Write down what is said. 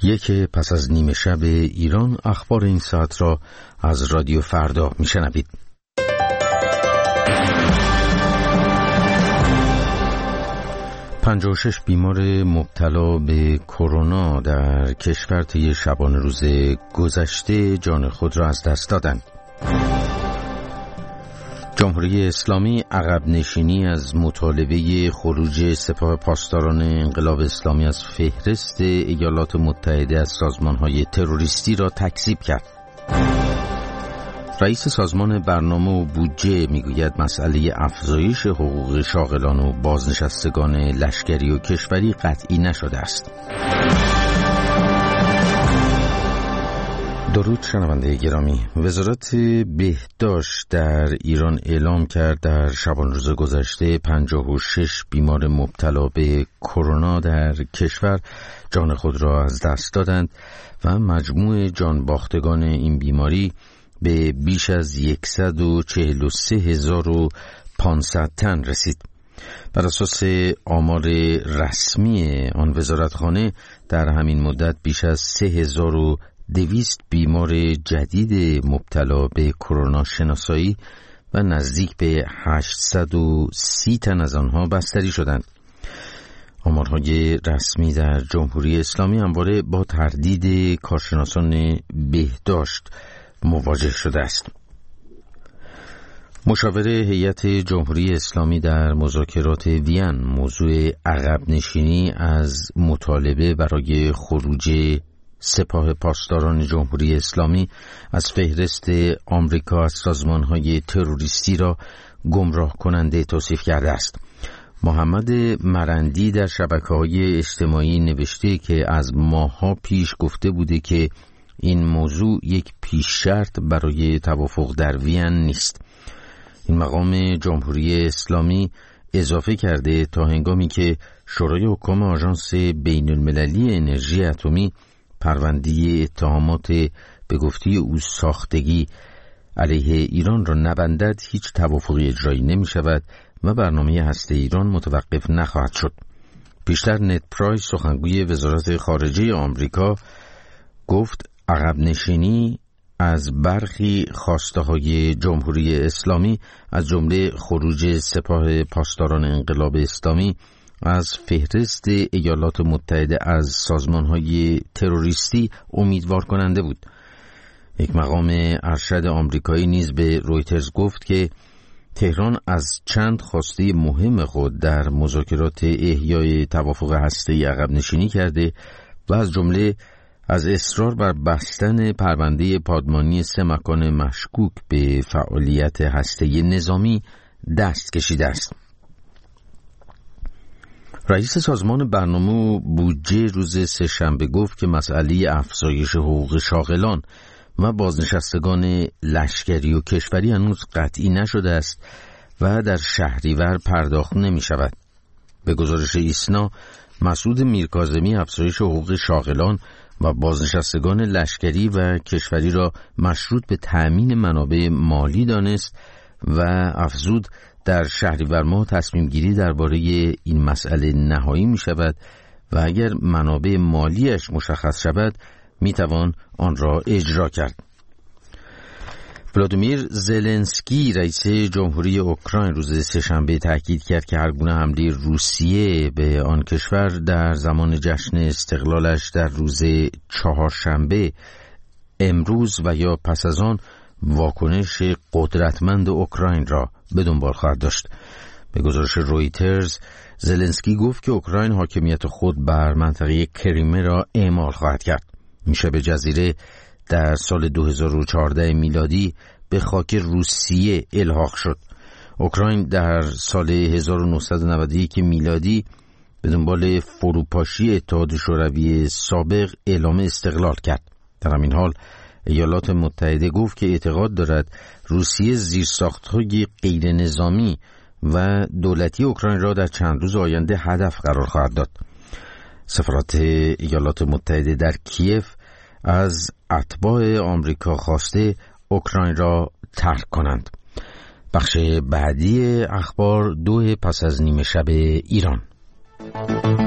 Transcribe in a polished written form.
یک پس از نیمه شب ایران، اخبار این ساعت را از رادیو فردا میشنوید. پنجاه و 6 بیمار مبتلا به کرونا در کشور طی شبانه روز گذشته جان خود را از دست دادند. جمهوری اسلامی عقب نشینی از مطالبه خروج سپاه پاسداران انقلاب اسلامی از فهرست ایالات متحده از سازمان‌های تروریستی را تکذیب کرد. رئیس سازمان برنامه و بودجه میگوید مسئله افزایش حقوق شاغلان و بازنشستگان لشکری و کشوری قطعی نشده است. درود شنونده گرامی. وزارت بهداشت در ایران اعلام کرد در شبانه روز گذشته 56 بیمار مبتلا به کرونا در کشور جان خود را از دست دادند و مجموع جان باختگان این بیماری به بیش از 143,500 تن رسید. بر اساس آمار رسمی آن وزارتخانه در همین مدت بیش از 3,200 بیمار جدید مبتلا به کرونا شناسایی و نزدیک به 830 تن از آنها بستری شدند. آمارهای رسمی در جمهوری اسلامی همواره با تردید کارشناسان بهداشت مواجه شده است. مشاور هیئت جمهوری اسلامی در مذاکرات وین موضوع عقب نشینی از مطالبه برای خروج سپاه پاسداران جمهوری اسلامی از فهرست آمریکا از سازمان‌های تروریستی را گمراه کننده توصیف کرده است. محمد مرندی در شبکه‌های اجتماعی نوشته که از ماه‌ها پیش گفته بوده که این موضوع یک پیش شرط برای توافق در وین نیست. این مقام جمهوری اسلامی اضافه کرده تا هنگامی که شورای حکام آژانس بین المللی انرژی اتمی پرونده اتهامات به گفته او ساختگی علیه ایران را نبندد، هیچ توافقی اجرایی نمی شود و برنامه هسته ایران متوقف نخواهد شد. پیشتر نت پرایس سخنگوی وزارت خارجه آمریکا گفت عقب نشینی از برخی خواسته‌های جمهوری اسلامی از جمله خروج سپاه پاسداران انقلاب اسلامی از فهرست ایالات متحده از سازمان‌های تروریستی امیدوار کننده بود. یک مقام ارشد آمریکایی نیز به رویترز گفت که تهران از چند خواسته مهم خود در مذاکرات احیای توافق هسته‌ای عقب نشینی کرده و از جمله از اصرار بر بستن پرونده پادمانی 3 مکان مشکوک به فعالیت هسته‌ای نظامی دست کشیده است. رئیس سازمان برنامه و بودجه روز سه‌شنبه گفت که مسئله افزایش حقوق شاغلان و بازنشستگان لشکری و کشوری هنوز قطعی نشده است و در شهریور پرداخت نمی شود. به گزارش ایسنا، مسعود میرکاظمی افزایش حقوق شاغلان و بازنشستگان لشکری و کشوری را مشروط به تأمین منابع مالی دانست و افزود در شهریور ماه تصمیم گیری درباره این مسئله نهایی می شود و اگر منابع مالیش مشخص شود می توان آن را اجرا کرد. ولادیمیر زلنسکی رئیس جمهوری اوکراین روز سه‌شنبه تاکید کرد که هر گونه حمله روسیه به آن کشور در زمان جشن استقلالش در روز چهارشنبه امروز و یا پس از آن واکنش قدرتمند اوکراین را به دنبال خواهد داشت. به گزارش رویترز، زلنسکی گفت که اوکراین حاکمیت خود بر منطقه کریمه را اعمال خواهد کرد. میشه جزیره در سال 2014 میلادی به خاک روسیه الحاق شد. اوکراین در سال 1991 میلادی به دنبال فروپاشی اتحاد شوروی سابق اعلام استقلال کرد. در همین حال ایالات متحده گفت که اعتقاد دارد روسیه زیرساخت‌های غیر نظامی و دولتی اوکراین را در چند روز آینده هدف قرار خواهد داد. سفارت ایالات متحده در کیف از اتباع آمریکا خواسته اوکراین را ترک کنند. بخش بعدی اخبار 2 پس از نیمه شب ایران.